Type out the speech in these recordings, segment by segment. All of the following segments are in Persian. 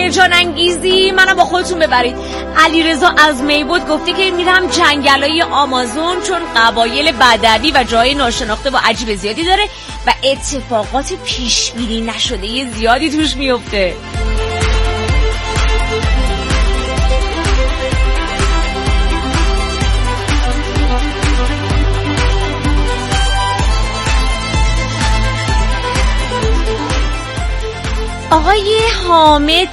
هیجان انگیزی، منو با خودتون ببرید. علیرضا از میبود گفته که میرم جنگلای آمازون چون قبایل بدوی و جای ناشناخته و عجیب زیادی داره و اتفاقات پیش بینی نشده زیادی توش میفته. آقای حامد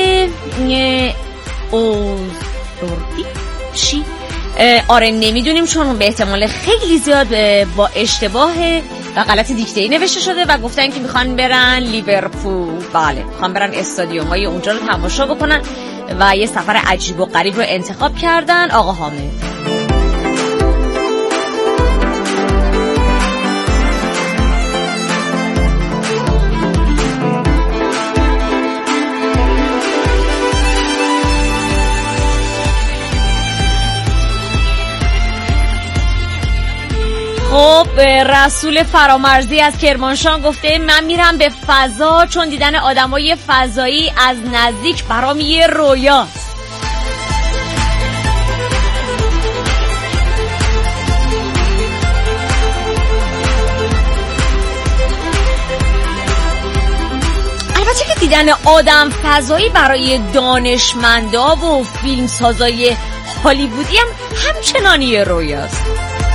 اوزوردی چی؟ آره نمیدونیم چون به احتمال خیلی زیاد با اشتباه و غلط دیکته‌ای نوشته شده و گفتن که میخوان برن لیورپول. بله میخوان برن استادیوم های اونجا رو تماشا بکنن و یه سفر عجیب و غریب رو انتخاب کردن. آقا حامد خب رسول فرامرزی از کرمانشاه گفته من میرم به فضا چون دیدن آدمای فضایی از نزدیک برام یه رویاست. البته که دیدن آدم فضایی برای دانشمندا و فیلمسازای هالیوودی هم همچنان یه رویاست.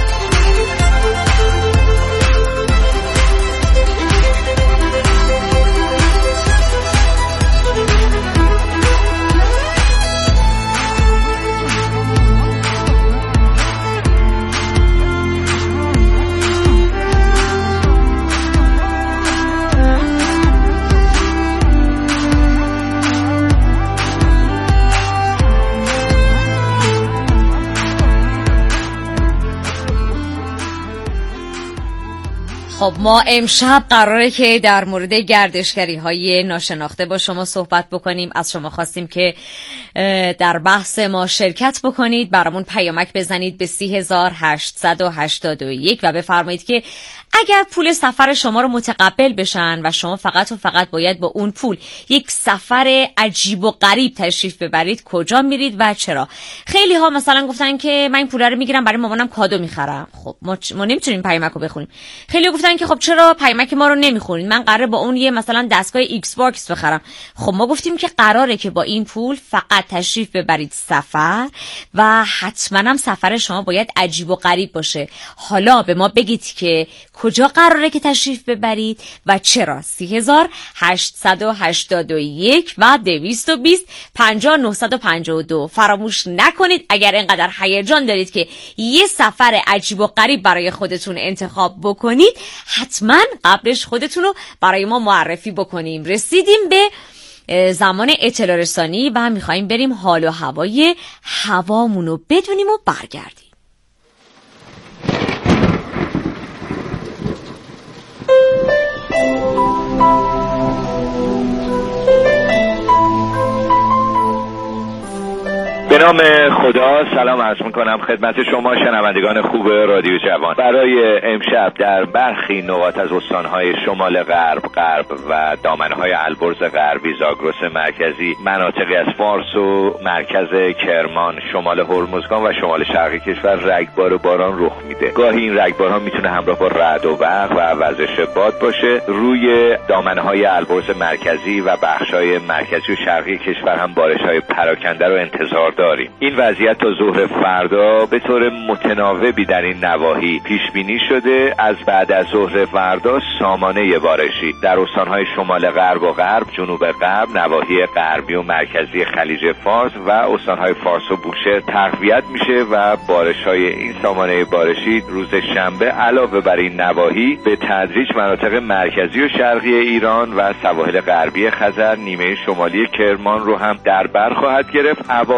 خب ما امشب قراره که در مورد گردشگری های ناشناخته با شما صحبت بکنیم. از شما خواستیم که در بحث ما شرکت بکنید، برامون پیامک بزنید به 3881 و بفرمایید که اگر پول سفر شما رو متقبل بشن و شما فقط و فقط باید با اون پول یک سفر عجیب و غریب تشریف ببرید کجا میرید و چرا؟ خیلی ها مثلا گفتن که من این پول رو میگیرم برای مامانم کادو میخرم. خب ما نمیتونیم پیامک رو بخونیم. خیلی گفتن که خب چرا پیامک ما رو نمیخونید؟ من قراره با اون یه مثلا دستگاه ایکس باکس بخرم. خب ما گفتیم که قراره که با این پول فقط تشریف ببرید سفر و حتما هم سفر شما باید عجیب و غریب باشه. حالا به ما بگید که کجا قراره که تشریف ببرید و چرا. 3881 و 220 5952. فراموش نکنید اگر اینقدر هیجان دارید که یه سفر عجیب و غریب برای خودتون انتخاب بکنید حتما قبلش خودتون رو برای ما معرفی بکنیم. رسیدیم به زمان اطلاع رسانی و میخواییم بریم حال و هوای هوامون رو بدونیم و برگردیم. به نام خدا سلام عرض میکنم خدمت شما شنوندگان خوب رادیو جوان. برای امشب در برخی نقاط از استانهای شمال غرب و دامنهای البرز غربی، زاگرس مرکزی، مناطقی از فارس و مرکز کرمان، شمال هرمزگان و شمال شرقی کشور رگبار و باران رخ میده. گاهی این رگبارها میتونه همراه با رعد و برق و وزش باد باشه. روی دامنهای البرز مرکزی و بخشای مرکزی و شرقی کشور هم بارش‌های پراکنده رو انتظار داریم. این وضعیت تا ظهر فردا به طور متناوبی در این نواحی پیش بینی شده. از بعد از ظهر فردا سامانه بارشی در استانهای شمال غرب و غرب، جنوب غرب، نواحی غربی و مرکزی خلیج فارس و استانهای فارس و بوشهر تقویت میشه و بارش‌های این سامانه بارشی روز شنبه علاوه بر این نواحی به تدریج مناطق مرکزی و شرقی ایران و سواحل غربی خزر، نیمه شمالی کرمان رو هم در بر خواهد گرفت. اواخر وقت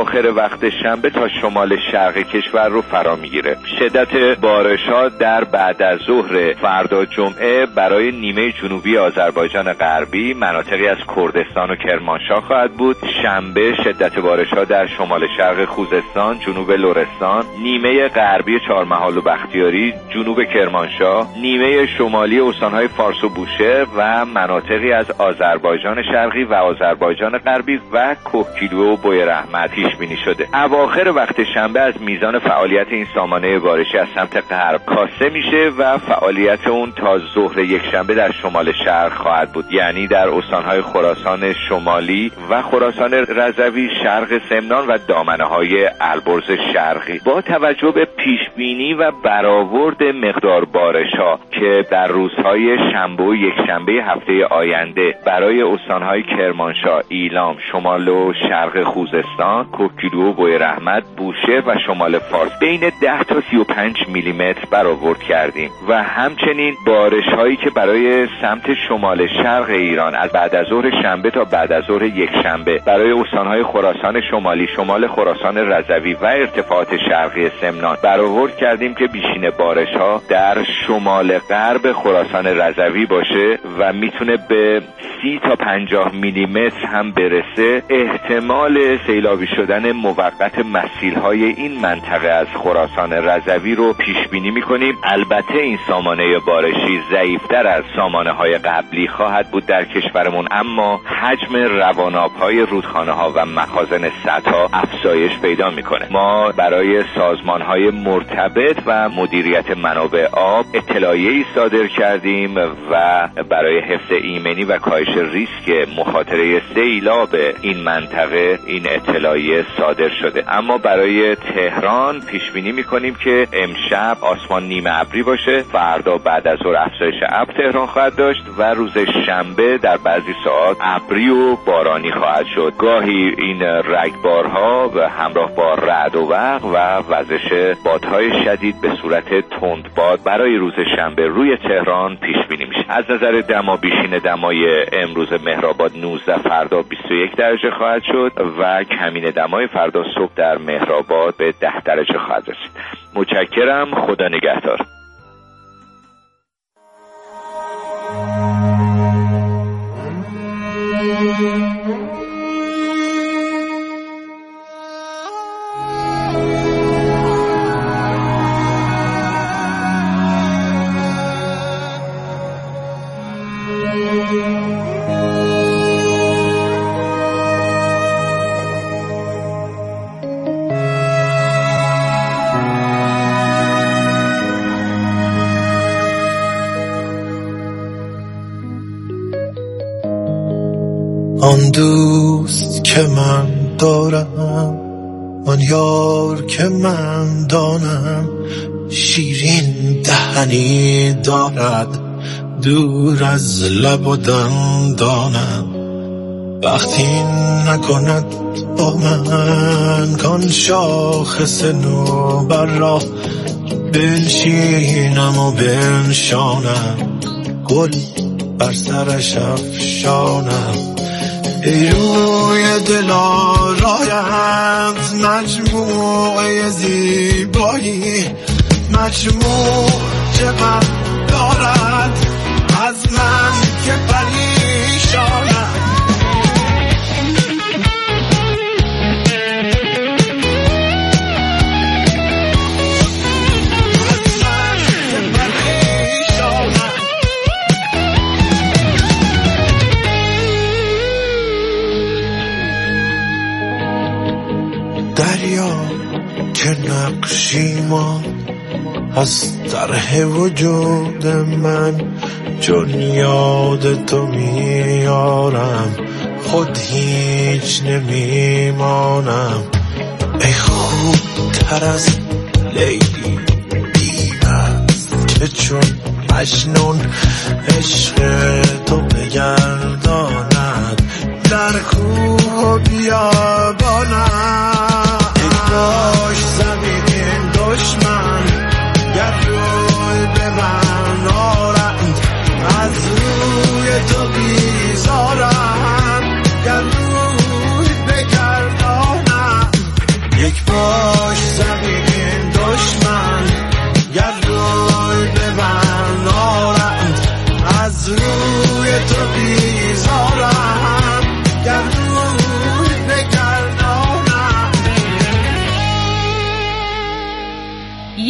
وقت شنبه تا شمال شرق کشور رو فرا میگیره. شدت بارش‌ها در بعد از ظهر فردا جمعه برای نیمه جنوبی آذربایجان غربی، مناطقی از کردستان و کرمانشاه خواهد بود. شنبه شدت بارش‌ها در شمال شرق خوزستان، جنوب لرستان، نیمه غربی چهارمحال و بختیاری، جنوب کرمانشاه، نیمه شمالی استان‌های فارس و بوشهر و مناطقی از آذربایجان شرقی و آذربایجان غربی و کوهگیلو و بوی رحمت پیش بینی شده. اواخر وقت شنبه از میزان فعالیت این سامانه بارشی از سمت غرب کاسته میشه و فعالیت اون تا ظهر یکشنبه در شمال شرق خواهد بود، یعنی در استان‌های خراسان شمالی و خراسان رضوی، شرق سمنان و دامنه‌های البرز شرقی. با توجه به پیشبینی و برآورد مقدار بارش‌ها که در روزهای شنبه و یکشنبه هفته آینده برای استان‌های کرمانشاه، ایلام، شمال و شرق خوزستان، کوهگیلو و بوی رحمت، بوشهر و شمال فارس بین 10 تا 35 میلیمتر برآورد کردیم و همچنین بارش‌هایی که برای سمت شمال شرق ایران از بعد از ظهر شنبه تا بعد از ظهر یکشنبه برای استان‌های خراسان شمالی، شمال خراسان رضوی و ارتفاعات شرقی سمنان برآورد کردیم که بیشین بارش‌ها در شمال غرب خراسان رضوی باشه و میتونه به 30 تا 50 میلیمتر هم برسه. احتمال سیلابی شدن موقت مسیل‌های این منطقه از خراسان رضوی رو پیش بینی می‌کنیم. البته این سامانه بارشی ضعیف‌تر از سامانه‌های قبلی خواهد بود در کشورمون، اما حجم رواناب‌های رودخانه‌ها و مخازن سدها افزایش پیدا می‌کنه. ما برای سازمان‌های مرتبط و مدیریت منابع آب اطلاعیه‌ای صادر کردیم و برای حفظ ایمنی و کاهش ریسک مخاطره سیلاب این منطقه این اطلاعیه صادر شده. اما برای تهران پیش بینی می‌کنیم که امشب آسمان نیمه ابری باشه، فردا بعد از ظهر افزایش ابر تهران خواهد داشت و روز شنبه در بعضی ساعات ابری و بارانی خواهد شد. گاهی این رگبارها و همراه با رعد و برق و وزش بادهای شدید به صورت تندباد برای روز شنبه روی تهران پیش بینی میشه. از نظر دما، بیشین دمای امروز مهرآباد 19، فردا 21 درجه خواهد شد و کمین دمای فردا صبح در مهرآباد به 10 درجه خواهد رسید. متشکرم. خدا نگهدار. آن دوست که من دارم، آن یار که من دانم، شیرین دهنی دارد دور از لب و دندانم. وقتی نکند با من کان شاخص نوبر را، بنشینم و بنشانم، گل بر سرش افشانم. ای روی دلارایت مجموعه زیبایی، مجموع چقدر دارد از من که پریشانم. دریا که نقشی ما از طرح وجود من، چون یاد تو میارم خود هیچ نمیمانم. ای خوب تر از لیلی بی‌وصف که چون مجنون عشق تو بگرداند در کوه و بیابانم. باش زمین دشمن گر روی به من آرند، از روی تو بیزارند گر روی بگردانند. یه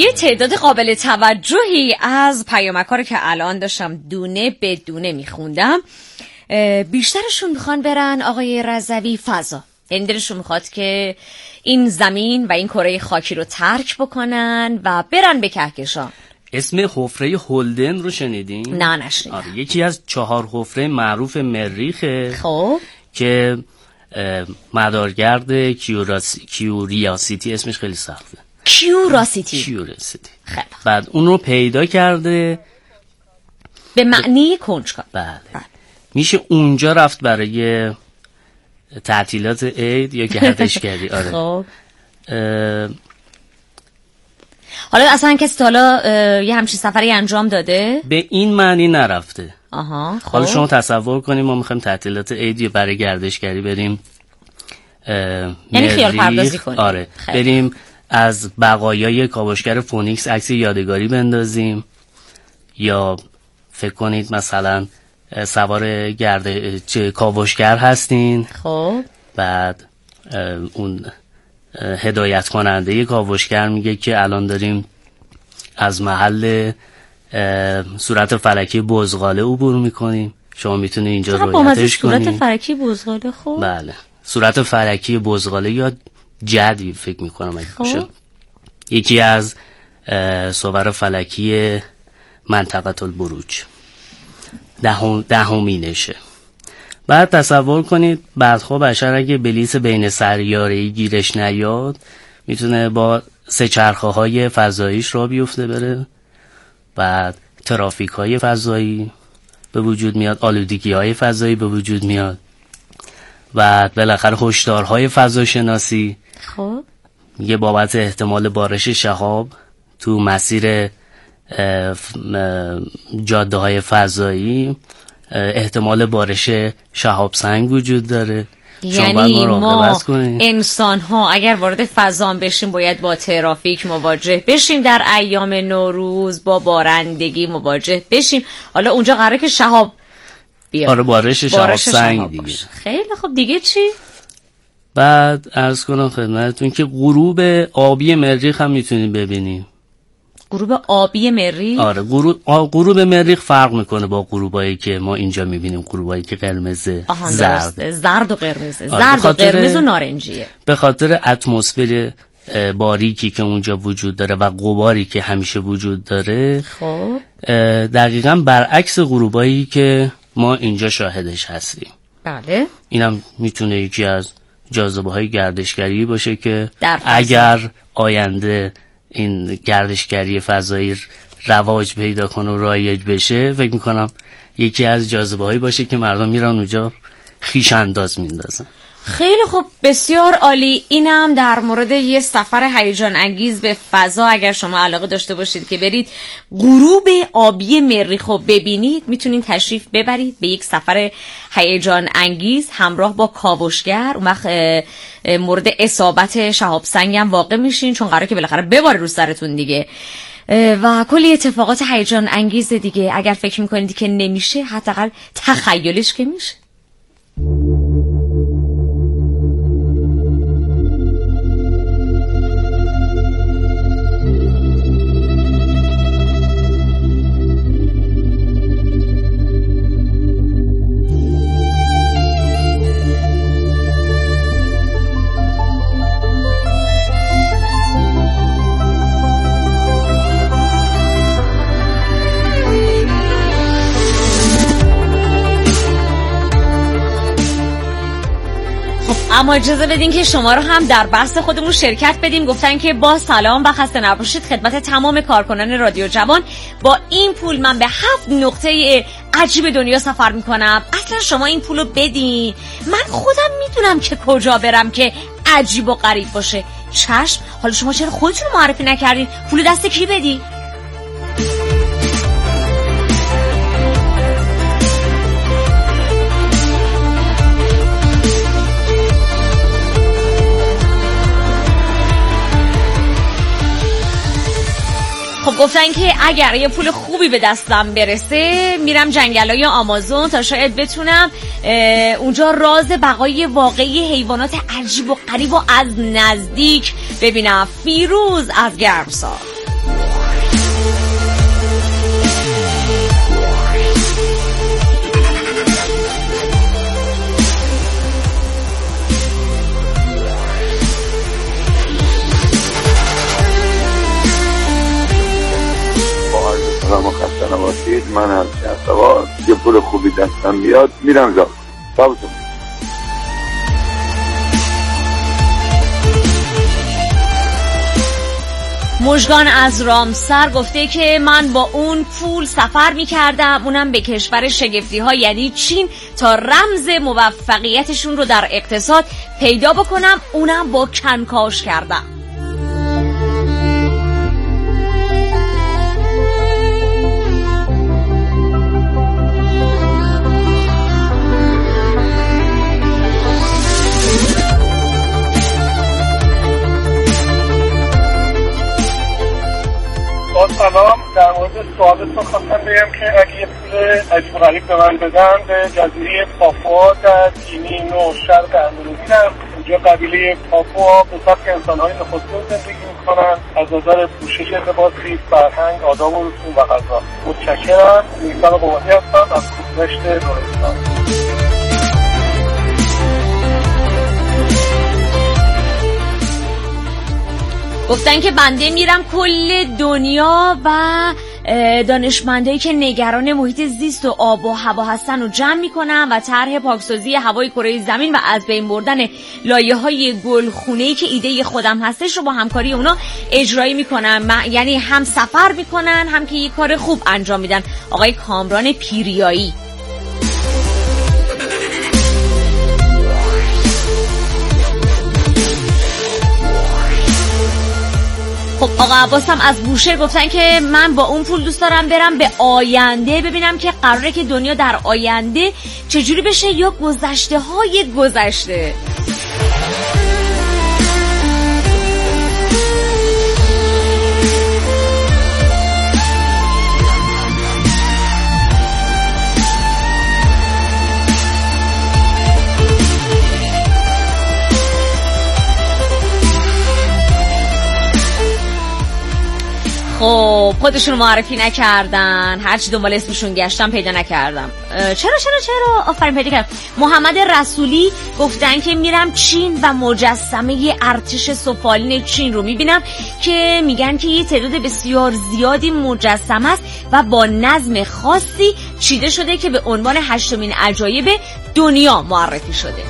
یه تعداد قابل توجهی از پیامک‌ها رو که الان داشتم دونه به دونه میخوندم، بیشترشون میخوان برن آقای رضوی فضا. این دلشون میخواد که این زمین و این کره خاکی رو ترک بکنن و برن به کهکشان. اسم حفره هولدن رو شنیدین؟ نه نشنیدم. آره، یکی از 4 حفره معروف مریخه. خب که مدارگرد کیوریاسیتی، اسمش خیلی سخته. کیوریاسیتی. خیلی. بعد اون رو پیدا کرده به معنی کنجکاو. بله. میشه اونجا رفت برای تعطیلات عید یا گردشگری. آره. خب حالا اصلا کسی تا حالا یه همچین سفری انجام داده؟ به این معنی نرفته. آها. خب حالا شما تصور کنیم ما میخوایم تعطیلات عید یا برای گردشگری بریم، یعنی خیال پردازی کنیم. آره. بریم از بقایای کاوشگر فونیکس عکس یادگاری بندازیم، یا فکر کنید مثلا سوار کاوشگر هستین. خب بعد اون هدایت کننده کاوشگر میگه که الان داریم از محل صورت فلکی بزغاله عبور میکنیم، شما میتونید اینجا رؤیتش کنید. صورت فلکی بزغاله. خب بله، صورت فلکی بزغاله یا جدی فکر میکنم اگه باشه. یکی از صور فلکی منطقه البروج، دهمینشه. بعد تصور کنید بعدها بشر اگه بلیط بین سیاره‌ای گیرش نیاد میتونه با 3 چرخه های فضاییش را بیفته بره. بعد ترافیک های فضایی به وجود میاد، آلودگی های فضایی به وجود میاد. بعد بالاخره هشدارهای فضاشناسی. خب میگه بابت احتمال بارش شهاب تو مسیر جاده های فضایی احتمال بارش شهاب سنگ وجود داره. یعنی ما انسان ها اگر وارد فضا بشیم باید با ترافیک مواجه بشیم، در ایام نوروز با بارندگی مواجه بشیم. حالا اونجا قراره که شهاب بیاد. آره، بارش شهاب سنگ دیگه. خیلی خب، دیگه چی؟ بعد عرض کنم خدمتتون که غروب آبی مریخ هم میتونید ببینید. غروب آبی مریخ؟ آره، غروب مریخ فرق میکنه با غروبایی که ما اینجا میبینیم، غروبایی که قرمز زرد و قرمز. آره، زرد و قرمز و نارنجیه. به خاطر اتمسفر باریکی که اونجا وجود داره و غباری که همیشه وجود داره. خب دقیقاً برعکس غروبایی که ما اینجا شاهدش هستیم. بله. اینم میتونه یکی از جاذبه‌های گردشگری باشه که اگر آینده این گردشگری فضایی رواج پیدا کنه و رایج بشه، فکر میکنم یکی از جاذبه‌هایی باشه که مردم میرن اونجا خویش انداز میندازن. خیلی خوب، بسیار عالی. اینم در مورد یه سفر هیجان انگیز به فضا. اگر شما علاقه داشته باشید که برید غروب آبی مریخ رو ببینید، میتونید تشریف ببرید به یک سفر هیجان انگیز همراه با کاوشگر. اون وقت مورد اصابت شهاب سنگ هم واقع میشین، چون قراره که بالاخره بباره رو سرتون دیگه، و کلی اتفاقات هیجان انگیز دیگه. اگر فکر میکنید که نمیشه، حداقل تخیلش که میشه. اما اجازه بدین که شما رو هم در بحث خودمون شرکت بدیم. گفتن که با سلام و خسته نباشید خدمت تمام کارکنان رادیو جوان. با این پول من به 7 نقطه عجیب دنیا سفر میکنم. اصلا شما این پولو بدین، من خودم میدونم که کجا برم که عجیب و غریب باشه. چشم، حالا شما چرا خودتون رو معرفی نکردین؟ پول دست کی بدی؟ خب گفتن که اگر یه پول خوبی به دستم برسه میرم جنگلای آمازون تا شاید بتونم اونجا راز بقای واقعی حیوانات عجیب و غریب و از نزدیک ببینم. فیروز از گرمسار. من هرچی هست یه پول خوبی دستم بیاد میرم زابطون. مژگان از رامسر گفته که من با اون پول سفر می‌کردم، اونم به کشور شگفتی‌ها یعنی چین، تا رمز موفقیتشون رو در اقتصاد پیدا بکنم، اونم با کنکاش کردم. سلام، در مورد سوالتون خواستم بگم که اگه یه پول عجیب غریب به من بدن، به جزیره پاپوا در گینی نو شرق اندونزی، اونجا قبیله پاپوا به سبک انسان‌های نخستین زندگی میکنن، از نظر پوشش، لباسی، فرهنگ، آداب و رسوم و غذا. متشکرم. نیسان قوادی هستم از کوهنشت نورستان. گفتن که بنده میرم کل دنیا و دانشمندایی که نگران محیط زیست و آب و هوا هستن رو جمع میکنم و طرح پاکسازی هوای کره زمین و از بین بردن لایه‌های گلخونه‌ای که ایده خودم هستش رو با همکاری اونا اجرایی میکنم. یعنی هم سفر میکنن هم که یه کار خوب انجام میدن. آقای کامران پیریایی. خب آقا عباس هم از بوشهر گفتن که من با اون پول دوست دارم برم به آینده ببینم که قراره که دنیا در آینده چجوری بشه یا گذشته های گذشته. خب خودشون معرفی نکردن، هرچی دنبال اسمشون گشتم پیدا نکردم. چرا آفرین پیدا کردم. محمد رسولی گفتن که میرم چین و مجسمه ارتش سفالین چین رو میبینم که میگن که یه تعداد بسیار زیادی مجسمه است و با نظم خاصی چیده شده که به عنوان 8مین عجایب دنیا معرفی شده.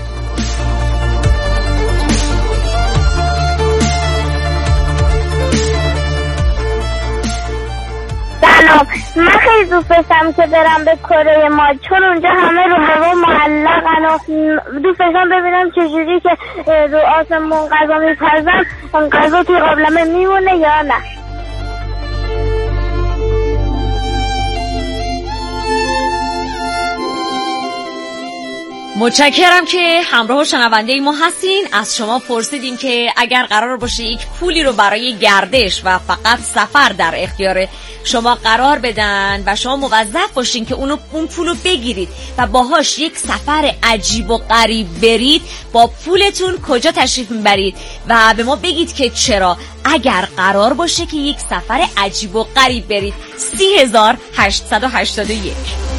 سلام، من خیلی دوست داشتم که برم به کره ماه، چون اونجا همه رو هوا معلقن و دوست داشتم ببینم چجوری که رو آسمون غذا میپزن، اون غذا توی قابلمه میمونه یا نه. متشکرم که همراه شنونده ما هستین. از شما پرسیدیم که اگر قرار باشه یک پولی رو برای گردش و فقط سفر در اختیار شما قرار بدن و شما موظف باشین که اون پولو بگیرید و باهاش یک سفر عجیب و غریب برید، با پولتون کجا تشریف میبرید و به ما بگید که چرا. اگر قرار باشه که یک سفر عجیب و غریب برید 30881.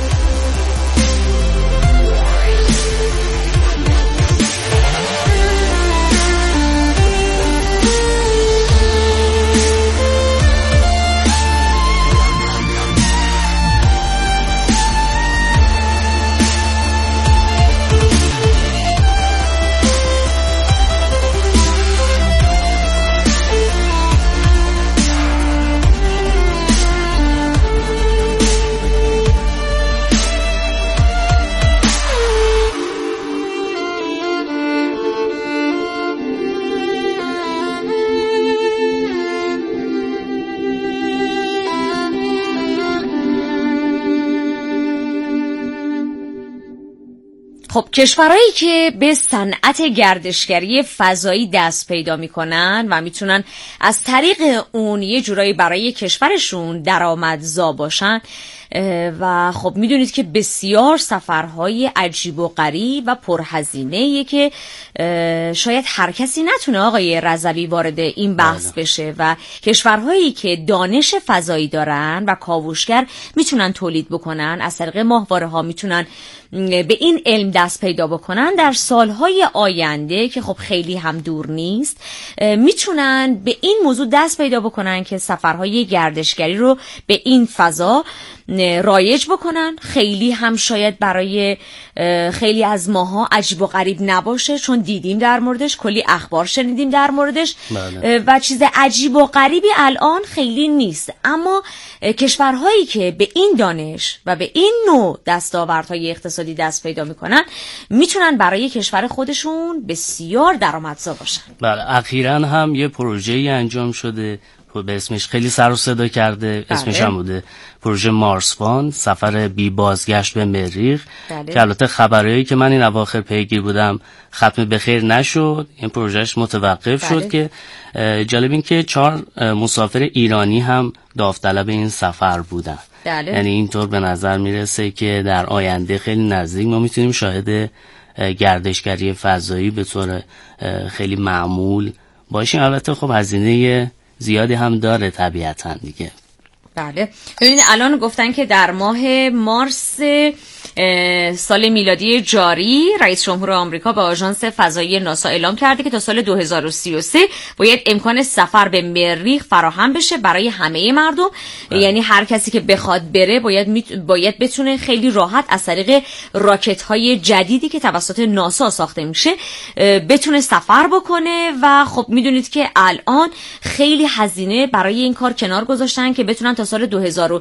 خب کشورهایی که به صنعت گردشگری فضایی دست پیدا میکنن و میتونن از طریق اون یه جورایی برای کشورشون درآمدزا باشن و خب میدونید که بسیار سفرهای عجیب و غریب و پرهزینه‌ایه که شاید هر کسی نتونه آقای رضوی وارد این بحث بشه و کشورهایی که دانش فضایی دارن و کاوشگر میتونن تولید بکنن، از طریق ماهواره‌ها میتونن به این علم دست پیدا بکنن، در سالهای آینده که خب خیلی هم دور نیست میتونن به این موضوع دست پیدا بکنن که سفرهای گردشگری رو به این فضا رایج بکنن. خیلی هم شاید برای خیلی از ماها عجیب و غریب نباشه، چون دیدیم در موردش، کلی اخبار شنیدیم در موردش و چیز عجیب و غریبی الان خیلی نیست. اما کشورهایی که به این دانش و به این نوع دستاوردهای اقتصادی دست پیدا میکنن میتونن برای کشور خودشون بسیار درآمدزا باشن. بله، اخیراً هم یه پروژه‌ای انجام شده به اسمش خیلی سر و صدا کرده. اسمش هم بوده پروژه مارسوان، سفر بی بازگشت به مریخ. که البته خبرهایی که من این اواخر پیگیر بودم ختم به خیر نشد، این پروژهش متوقف شد. که جالب این که 4 مسافر ایرانی هم داوطلب این سفر بودن. یعنی اینطور به نظر میرسه که در آینده خیلی نزدیک ما میتونیم شاهد گردشگری فضایی به طور خیلی معمول باشیم. البته خب هزینه زیادی هم داره طبیعتاً دیگه. بله، ببینید الان گفتن که در ماه مارس سال میلادی جاری رئیس جمهور آمریکا به آژانس فضایی ناسا اعلام کرده که تا سال 2033 باید امکان سفر به مریخ فراهم بشه برای همه مردم. یعنی هر کسی که بخواد بره باید بتونه خیلی راحت از طریق راکت‌های جدیدی که توسط ناسا ساخته میشه بتونه سفر بکنه. و خب میدونید که الان خیلی هزینه برای این کار کنار گذاشتن که بتونن تا سال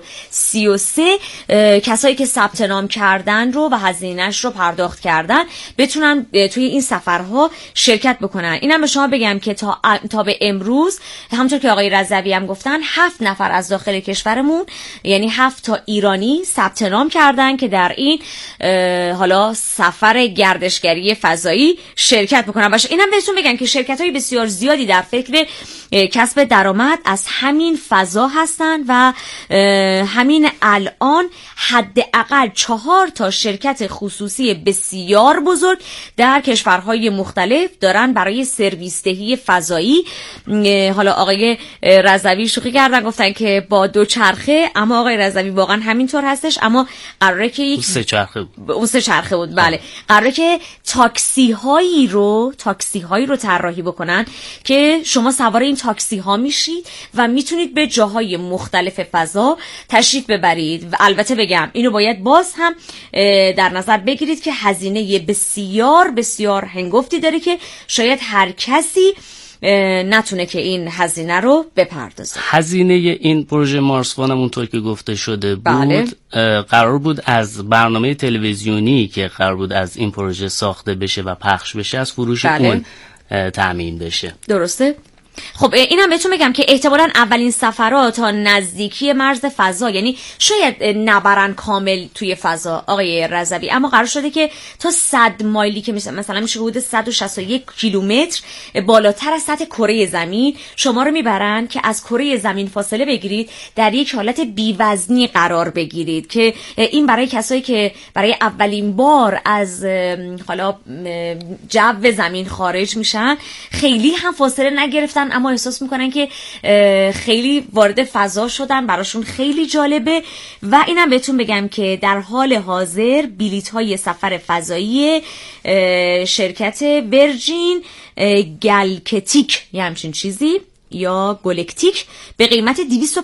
2033 کسایی که ثبت نام کردن رو و هزینه‌اش رو پرداخت کردن بتونن توی این سفرها شرکت بکنن. اینم به شما بگم که تا به امروز همونطور که آقای رضوی هم گفتن 7 نفر از داخل کشورمون، یعنی 7 تا ایرانی ثبت نام کردن که در این حالا سفر گردشگری فضایی شرکت بکنن. باشه، اینم بهتون بگم که شرکت‌های بسیار زیادی در فکر کسب درآمد از همین فضا هستن و همین الان حداقل 4 تا شرکت خصوصی بسیار بزرگ در کشورهای مختلف دارن برای سرویس دهی فضایی. حالا آقای رضوی شوخی کردن گفتن که با 2 چرخه، اما آقای رضوی واقعا همینطور هستش. اما قراره که یک 3 چرخه بود. اون 3 چرخه بود. بله، قراره که تاکسی هایی رو طراحی بکنن که شما سوار این تاکسی ها میشید و میتونید به جاهای مختلف فضا تشریف ببرید. و البته بگم اینو باید باز هم در نظر بگیرید که هزینه بسیار بسیار هنگفتی داره که شاید هر کسی نتونه که این هزینه رو بپردازه. هزینه این پروژه مارسوان هم اونطور که گفته شده بود قرار بود از برنامه تلویزیونی که قرار بود از این پروژه ساخته بشه و پخش بشه از فروش اون تامین بشه. درسته؟ خب اینم بهتون بگم که احتمالاً اولین سفرات تا نزدیکی مرز فضا، یعنی شاید نبرن کامل توی فضا آقای رضوی، اما قرار شده که تا 100 مایلی که مثلا میشه حدود 161 کیلومتر بالاتر از سطح کره زمین شما رو میبرن که از کره زمین فاصله بگیرید، در یک حالت بی‌وزنی قرار بگیرید. که این برای کسایی که برای اولین بار از حالا جو زمین خارج میشن خیلی هم فاصله نگرفتن اما احساس میکنن که خیلی وارد فضا شدن، براشون خیلی جالبه. و اینم بهتون بگم که در حال حاضر بلیط های سفر فضایی شرکت ورجین گالکتیک یا همچین چیزی یا گالکتیک به قیمت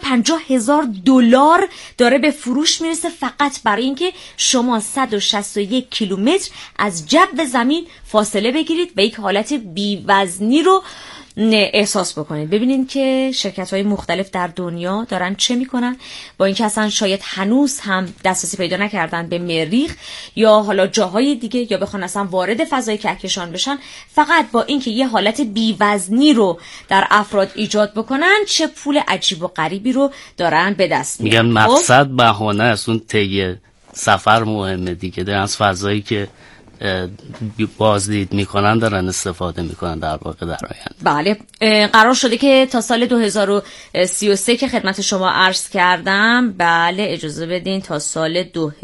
$250,000 داره به فروش میرسه، فقط برای اینکه شما 161 کیلومتر از جو زمین فاصله بگیرید و یک حالت بی‌وزنی رو احساس بکنید. ببینید که شرکت‌های مختلف در دنیا دارن چه میکنن، با اینکه اصلا شاید هنوز هم دسترسی پیدا نکردن به مریخ یا حالا جاهای دیگه یا بخوان اصلا وارد فضای کهکشان بشن، فقط با اینکه یه حالت بی‌وزنی رو در افراد ایجاد بکنن چه پول عجیب و غریبی رو دارن به دست میارن. میگن مقصد بهانه است، اون طی سفر مهمه دیگه، در از فضایی که بازدید میکنن دارن استفاده میکنن در واقع در آینده. بله، قرار شده که تا سال 2033 که خدمت شما عرض کردم، بله اجازه بدین تا سال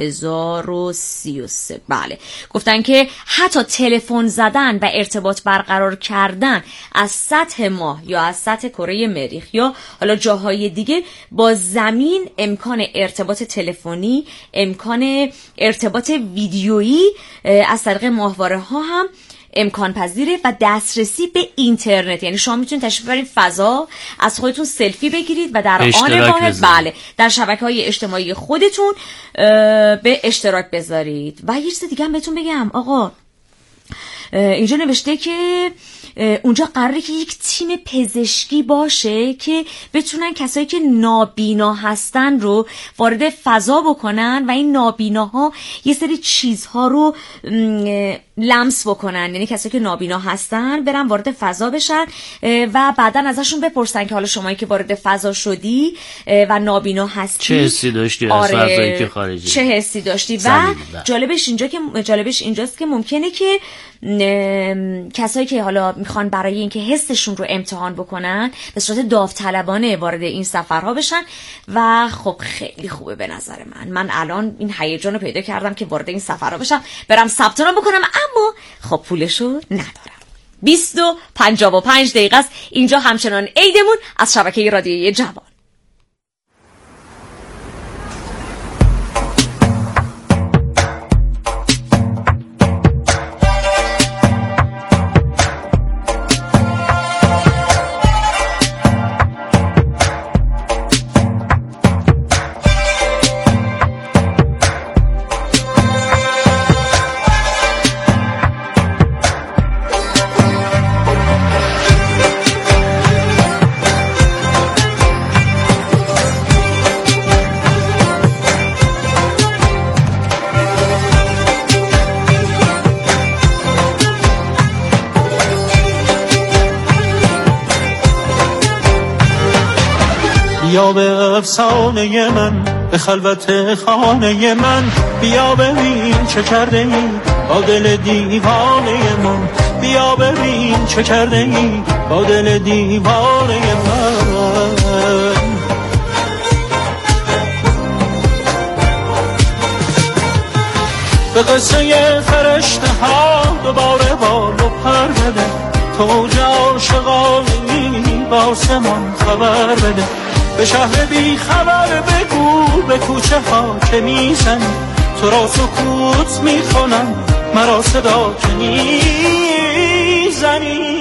2033 بله گفتن که حتی تلفن زدن و ارتباط برقرار کردن از سطح ماه یا از سطح کره مریخ یا حالا جاهای دیگه با زمین امکان ارتباط تلفنی، امکان ارتباط ویدیویی از طریق ماهواره ها هم امکان پذیره و دسترسی به اینترنت، یعنی شما میتونید تشریف ببرید فضا، از خودتون سلفی بگیرید و در آن واحد بله در شبکه‌های اجتماعی خودتون به اشتراک بذارید. و یه چیز دیگه هم بهتون بگم آقا، اینجا نوشته که اونجا قراره که یک تیم پزشکی باشه که بتونن کسایی که نابینا هستن رو وارد فضا بکنن و این نابیناها یه سری چیزها رو لمس بکنن، یعنی کسایی که نابینا هستن برن وارد فضا بشن و بعدا ازشون بپرسن که حالا شمایی که وارد فضا شدی و نابینا هستی چه حسی داشتی از فضایی که خارجی، چه حسی داشتی. و جالبش اینجاست که ممکنه که کسایی که حالا میخوان برای اینکه حسشون رو امتحان بکنن به صورت داوطلبانه وارد این سفرها بشن و خب خیلی خوبه به نظر من الان این هیجان رو پیدا کردم که وارد این سفرها بشم، برم ثبت نام بکنم، اما خب پولشو ندارم. 20:55 است. اینجا همچنان عیدمون از شبکه رادیویی جوان. بیا به افسانه من، به خلوت خانه من، بیا ببین چه کرده ای با دل دیوانه من، بیا ببین چه کرده ای با دل دیوانه من. به قصه فرشته ها دوباره بال و پر بده، تو جا عاشقانی با آسمان خبر بده، به شهر بی خبر بگو به کوچه ها که میزنی، تو را سکوت میکنم مرا صدا که میزنی.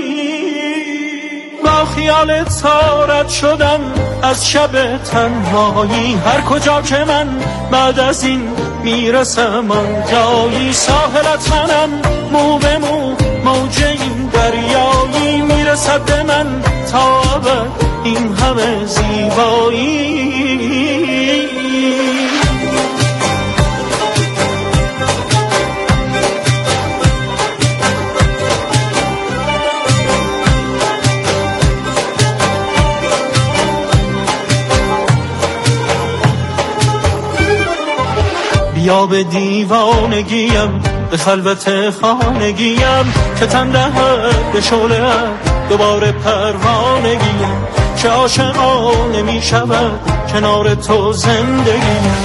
با خیال تارت شدم از شب تنهایی، هر کجا که من بعد از این میرسم آن جایی، ساحلت منم مو به مو موج این دریایی، میرسد به من تا ابد این همه زیبایی. بیا به دیوانگیم، به خلوت خانگیم، که تن دهد به شعله دوباره پروانگیم، چه عاشقانه می شود کنار تو زندگیم.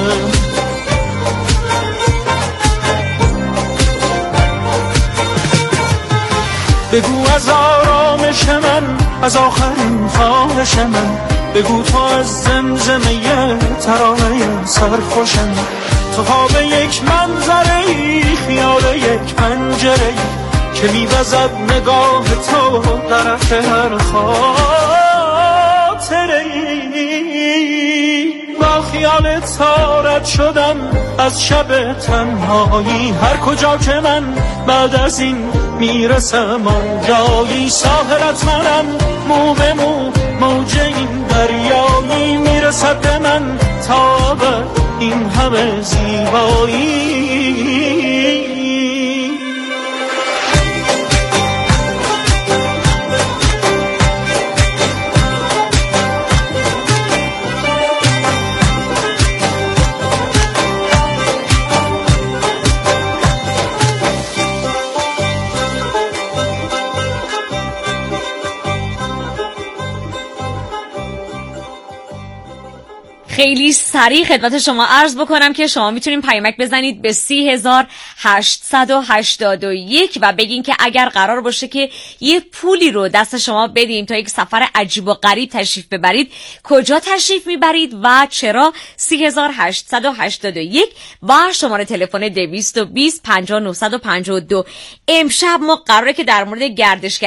بگو از آرامش من، از آخرین خواهش من، بگو تو از زمزمه ترانه سرخوشم، تو خواب یک منظره، خیال یک پنجره که میوزد نگاه تو طرف هر خاطره. با خیال تارت شدم از شب تنهایی، هر کجا که من بعد از این میرسم آن جایی، ساحلت منم مو به مو موج این دریایی، میرسد به من تا ابد این همه زیبایی. خیلی سریع خدمت شما عرض بکنم که شما میتونین پیامک بزنید به 3881 و بگین که اگر قرار باشه که یه پولی رو دست شما بدیم تا یک سفر عجیب و غریب تشریف ببرید، کجا تشریف میبرید و چرا. 3881 و شماره تلفن 220 5952. امشب ما قراره که در مورد گردشگری